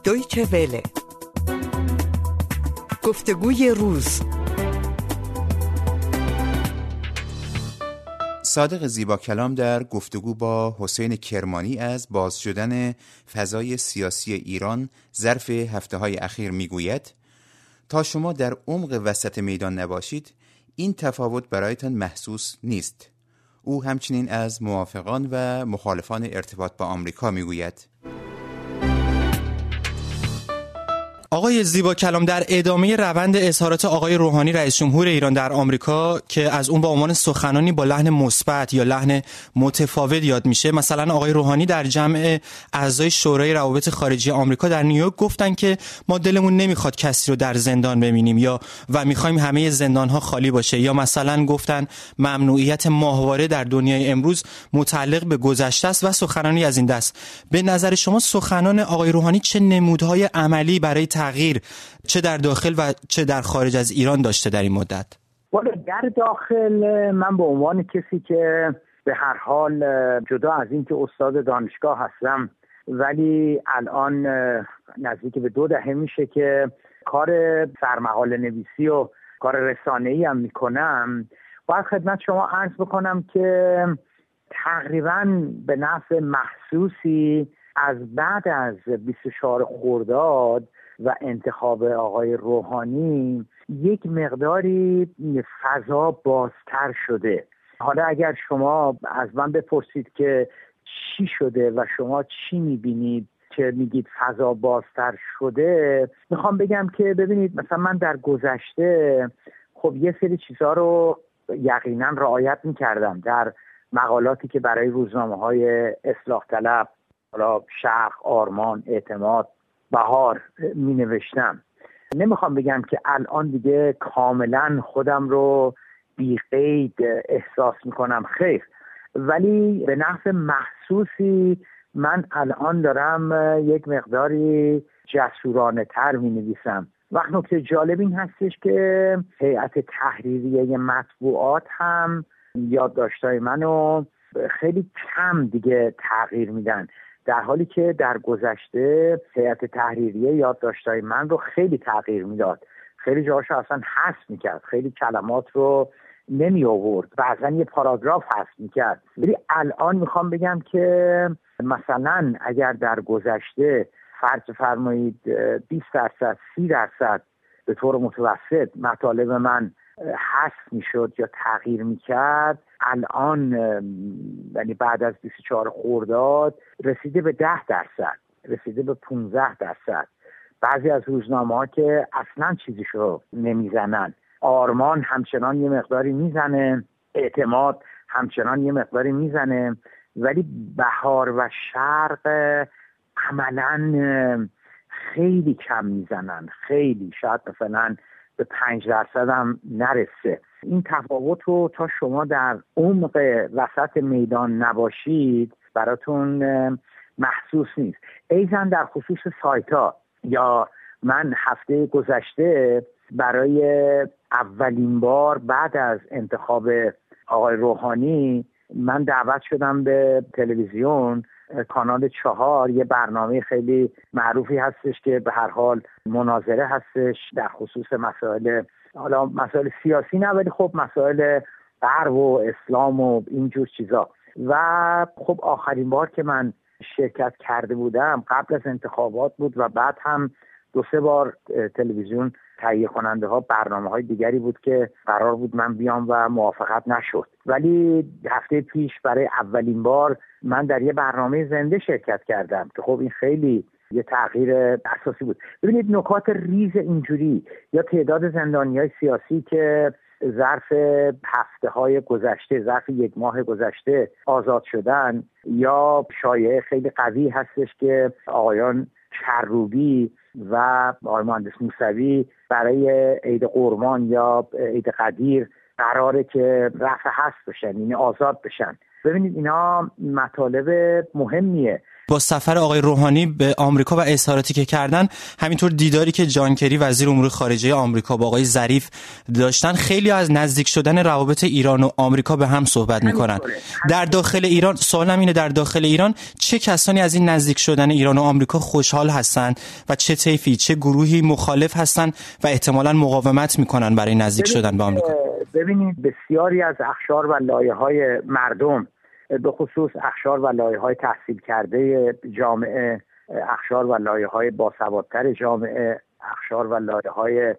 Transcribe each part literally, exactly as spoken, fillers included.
دویچه وله. گفتگوی روز. صادق زیبا کلام در گفتگو با حسین کرمانی از باز شدن فضای سیاسی ایران ظرف هفته‌های اخیر میگوید تا شما در عمق وسط میدان نباشید این تفاوت برایتان محسوس نیست. او همچنین از موافقان و مخالفان ارتباط با آمریکا میگوید. آقای زیبا کلام، در ادامه روند اظهارات آقای روحانی رئیس جمهور ایران در آمریکا که از اون با عنوان سخنانی با لحن مثبت یا لحن متفاوت یاد میشه، مثلا آقای روحانی در جمع اعضای شورای روابط خارجی آمریکا در نیویورک گفتن که ما دلمون نمیخواد کسی رو در زندان ببینیم یا و میخوایم همه زندان‌ها خالی باشه، یا مثلا گفتن ممنوعیت ماهواره در دنیای امروز متعلق به گذشته است و سخنانی از این دست. به نظر شما سخنان آقای روحانی چه نمودهای عملی برای تغییر چه در داخل و چه در خارج از ایران داشته در این مدت؟ والا در داخل من به عنوان کسی که به هر حال جدا از این که استاد دانشگاه هستم ولی الان نزدیک به دو دهه میشه که کار سرمقاله نویسی و کار رسانه‌ای هم میکنم، باید خدمت شما عرض بکنم که تقریباً به نفع محسوسی از بعد از بیست و چهار خرداد و انتخاب آقای روحانی یک مقداری فضا بازتر شده. حالا اگر شما از من بپرسید که چی شده و شما چی میبینید که میگید فضا بازتر شده، میخوام بگم که ببینید مثلا من در گذشته خب یه سری چیزها رو یقینا رعایت میکردم در مقالاتی که برای روزنامه‌های اصلاح طلب، حالا شرق، آرمان، اعتماد، بهار می نوشتم. نمیخوام بگم که الان دیگه کاملا خودم رو بی قید احساس میکنم، خیر، ولی به نفع محسوسی من الان دارم یک مقداری جسورانه تر می نویسم. وقت نکته جالب این هستش که هیئت تحریریه مطبوعات هم یادداشت‌های منو خیلی کم دیگه تغییر میدن، در حالی که در گذشته هیئت تحریریه یادداشت‌های من رو خیلی تغییر میداد، خیلی جاهاشو اصلا حذف میکرد، خیلی کلمات رو نمی آورد، بعضا یه پاراگراف حذف میکرد. ولی الان میخوام بگم که مثلا اگر در گذشته فرض فرمایید بیست درصد سی درصد به طور متوسط مطالب من حذف میشد یا تغییر میکرد، الان یعنی بعد از بیست و چهار خرداد رسیده به ده درصد، رسیده به پانزده درصد. بعضی از روزنامه‌ها که اصلا چیزیشو نمیزنن، آرمان همچنان یه مقداری میزنه، اعتماد همچنان یه مقداری میزنه، ولی بهار و شرق عملاً خیلی کم میزنن، خیلی، شاید مثلا به پنج درصد هم نرسه. این تفاوت رو تا شما در عمق وسط میدان نباشید براتون محسوس نیست. ایزن در خصوص سایت ها، یا من هفته گذشته برای اولین بار بعد از انتخاب آقای روحانی من دعوت شدم به تلویزیون کانال چهار، یه برنامه خیلی معروفی هستش که به هر حال مناظره هستش در خصوص مسائل، حالا مسائل سیاسی نه ولی خب مسائل غرب و اسلام و اینجور چیزا. و خب آخرین بار که من شرکت کرده بودم قبل از انتخابات بود و بعد هم دو سه بار تلویزیون تهیه کننده ها برنامه های دیگری بود که قرار بود من بیام و موافقت نشد، ولی هفته پیش برای اولین بار من در یه برنامه زنده شرکت کردم که خب این خیلی یه تغییر اساسی بود. ببینید نکات ریز اینجوری، یا تعداد زندانیای سیاسی که ظرف هفته های گذشته، ظرف یک ماه گذشته آزاد شدن، یا شایعه خیلی قوی هستش که آقایان کروبی و آقای مهندس موسوی برای عید قربان یا عید قدیر قراره که رفع حبس بشن، یعنی آزاد بشن. ببینید اینا مطالب مهمیه، با سفر آقای روحانی به آمریکا و اظهاراتی که کردن، همینطور دیداری که جان کری وزیر امور خارجه آمریکا با آقای ظریف داشتن، خیلی از نزدیک شدن روابط ایران و آمریکا به هم صحبت میکنن. در داخل ایران، سوالم اینه در داخل ایران چه کسانی از این نزدیک شدن ایران و آمریکا خوشحال هستن و چه طیفی، چه گروهی مخالف هستن و احتمالاً مقاومت میکنن برای نزدیک شدن به آمریکا؟ ببینید بسیاری از اقشار و لایه‌های مردم، به خصوص اقشار و لایه‌های تحصیل کرده جامعه، اقشار و لایه‌های باسوادتر جامعه، اقشار و لایه‌های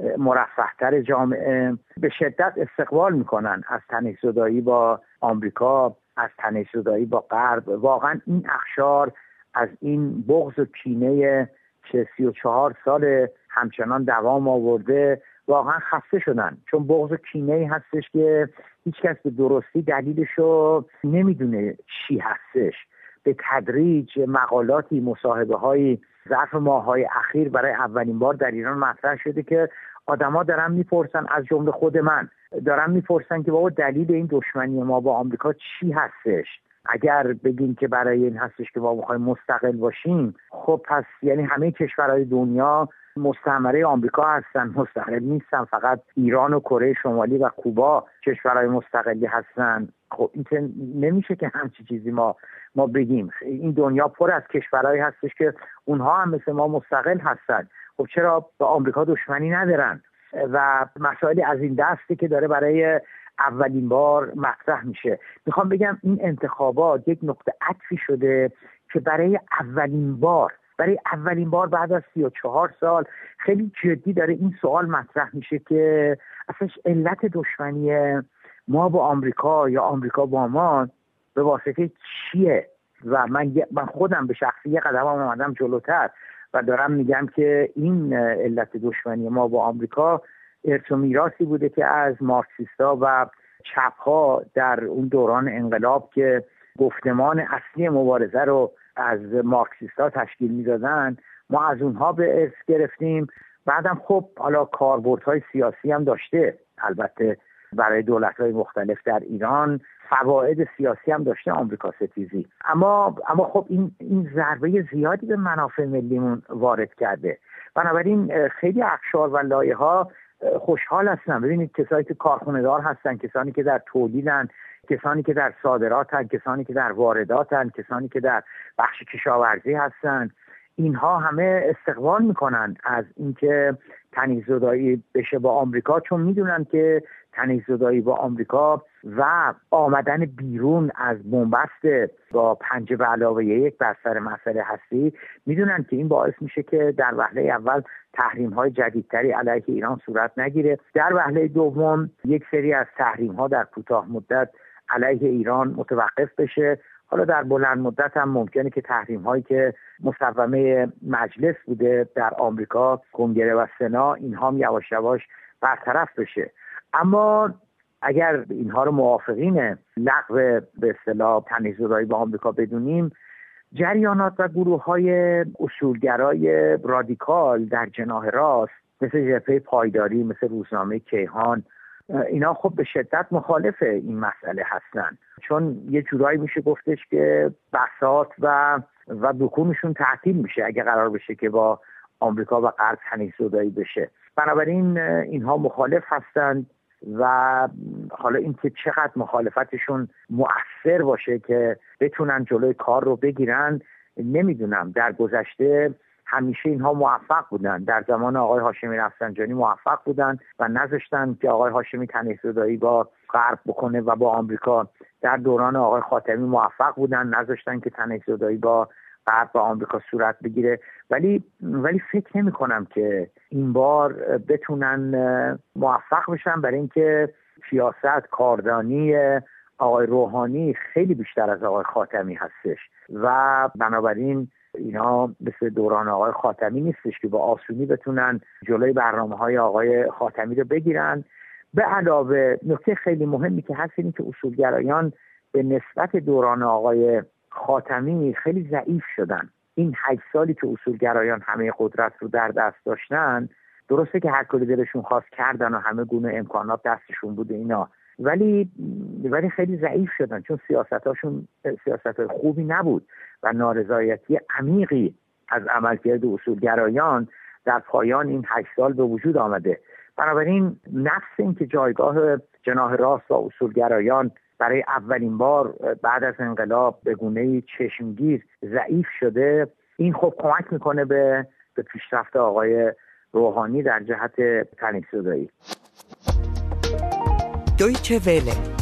مرفه‌تر جامعه به شدت استقبال میکنن از تنش‌زدایی با آمریکا، از تنش‌زدایی با غرب. واقعا این اقشار از این بغض و کینه که سی و چهار سال همچنان دوام آورده واقعا خسته شدن، چون بغض و کینه‌ای هستش که هیچ کس به درستی دلیلشو نمیدونه چی هستش. به تدریج مقالاتی، مصاحبه‌هایی ظرف ماه‌های اخیر برای اولین بار در ایران مطرح شده که آدما دارن میپرسن، از جمله خود من دارن میپرسن که بابا دلیل این دشمنی ما با آمریکا چی هستش؟ اگر بگیم که برای این هستش که ما می‌خوایم مستقل باشیم، خب پس یعنی همه کشورهای دنیا مستعمره آمریکا هستن، مستقل نیستن، فقط ایران و کره شمالی و کوبا کشورهای مستقلی هستن. خب این که نمیشه که همچی چیزی ما ما بگیم. این دنیا پر از کشورهایی هستش که اونها هم مثل ما مستقل هستن. خب چرا با آمریکا دشمنی ندارن؟ و مسائلی از این دستی که داره برای اولین بار مطرح میشه. میخوام بگم این انتخابات یک نقطه عطفی شده که برای اولین بار برای اولین بار بعد از سی و چهار سال خیلی جدی داره این سوال مطرح میشه که اصلا علت دشمنی ما با آمریکا یا آمریکا با ما به واسطه چیه؟ و من من خودم به شخصی یه قدم اومدم جلوتر و دارم میگم که این علت دشمنی ما با آمریکا ارث و میراثی بوده که از مارکسیستا و چپ‌ها در اون دوران انقلاب که گفتمان اصلی مبارزه رو از مارکسیستا تشکیل میدادن، ما از اونها به ارث گرفتیم. بعدم خب حالا کاربردهای سیاسی هم داشته، البته برای دولت‌های مختلف در ایران فواید سیاسی هم داشته آمریکا ستیزی، اما اما خب این این ضربه زیادی به منافع ملیمون وارد کرده. بنابراین خیلی اقشار و لایه‌ها خوشحال هستن. ببینید کسایی که کارخونه‌دار هستن، کسانی که در تولیدن، کسانی که در صادراتن، کسانی که در وارداتن، کسانی که در بخش کشاورزی هستن، اینها همه استقبال میکنن از اینکه تنش‌زدایی بشه با آمریکا، چون میدونن که تنش‌زدایی با آمریکا و آمدن بیرون از بنبست با پنجه به علاوه یک بر سر مسئله هستی، میدونن که این باعث میشه که در وهله اول تحریم‌های جدیدتری علیه ایران صورت نگیره، در وهله دوم یک سری از تحریم‌ها در کوتاه مدت علیه ایران متوقف بشه. حالا در بلند مدت هم ممکنه که تحریم هایی که مصوبه مجلس بوده در آمریکا، کنگره و سنا، اینها هم یواش یواش برطرف بشه. اما اگر اینها رو موافقین لغو به اصطلاح تنش‌زدایی با آمریکا بدونیم، جریانات و گروه های اصولگرای رادیکال در جناح راست مثل جبهه پایداری، مثل روزنامه کیهان، اینا خب به شدت مخالف این مسئله هستن، چون یه جورایی میشه گفتش که بساط و و دکونشون تعطیل میشه اگه قرار بشه که با آمریکا و غرب تنش‌زدایی بشه. بنابراین اینها مخالف هستند و حالا اینکه چقدر مخالفتشون مؤثر باشه که بتونن جلوی کار رو بگیرن نمیدونم. در گذشته همیشه اینها موفق بودن. در زمان آقای هاشمی رفسنجانی موفق بودن و نذاشتن که آقای هاشمی تنش‌زدایی با غرب بکنه و با آمریکا. در دوران آقای خاتمی موفق بودن، نذاشتن که تنش‌زدایی با غرب و آمریکا صورت بگیره. ولی ولی فکر نمی کنم که این بار بتونن موفق بشن، برای اینکه سیاست کاردانی آقای روحانی خیلی بیشتر از آقای خاتمی هستش و بنابراین اینا مثل دوران آقای خاتمی نیستش که با آسونی بتونن جلوی برنامه‌های آقای خاتمی رو بگیرن. به علاوه نکته خیلی مهمی که هست اینه که اصولگرایان به نسبت دوران آقای خاتمی خیلی ضعیف شدن. این هشت سالی که اصولگرایان همه قدرت رو در دست داشتن، درسته که هر کاری دلشون خواست کردن و همه گونه امکانات دستشون بوده اینا، ولی ولی خیلی ضعیف شدن چون سیاستاشون سیاست خوبی نبود و نارضایتی عمیقی از عملکرد اصولگرایان در پایان این هشت سال به وجود آمده. بنابراین نفس این که جایگاه جناح راست و اصولگرایان برای اولین بار بعد از انقلاب به گونه‌ای چشمگیر ضعیف شده، این خب کمک میکنه به به پیشرفت آقای روحانی در جهت تنیس‌زدایی. دویچه وله